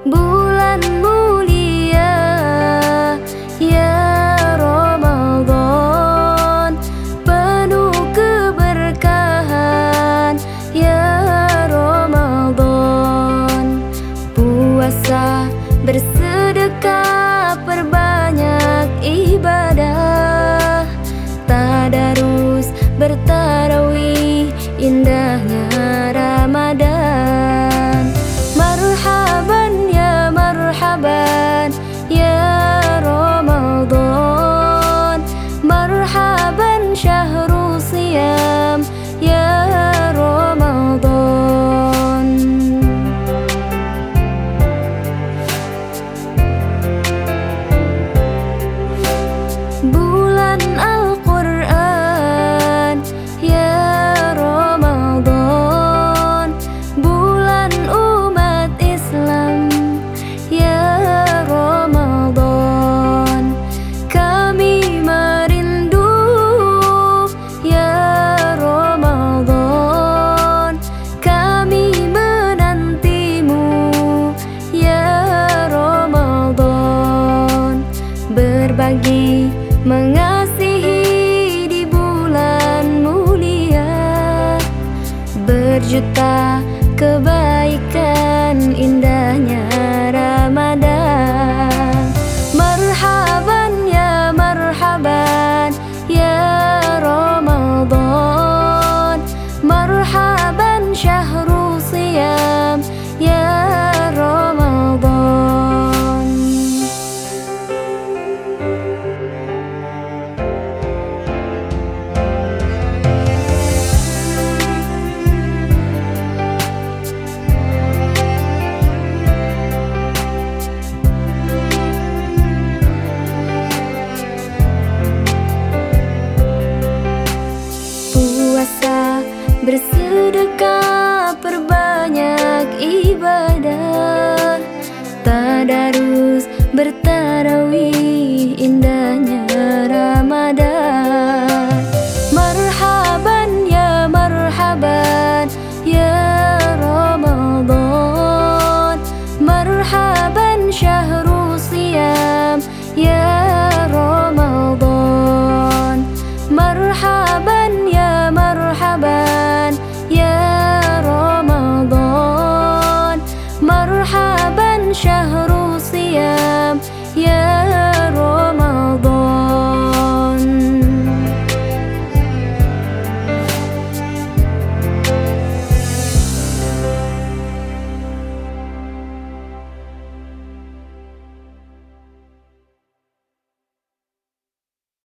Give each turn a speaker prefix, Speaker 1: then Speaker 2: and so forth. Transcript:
Speaker 1: Bulan mulia ya Ramadan, penuh keberkahan ya Ramadan. Puasa, bersedekah, perbanyak ibadah, tadarus, bertarawih, indahnya Ramadan. Marhaban ya marhaban ya Ramadan, marhaban syahrul siyam ya Ramadan. Bulan Al-Quran ya Ramadan, bulan umat Islam ya Ramadan. Kami merindu ya Ramadan, kami menantimu ya Ramadan. Berbagi, mengasihi di bulan mulia, berjuta kebaikan, indahnya Ramadan. Marhaban ya marhaban ya Ramadan, marhaban syahrul siyam ya Ramadan. Puasa, bersedekah, perbanyak ibadah, tadarus, bertarawih,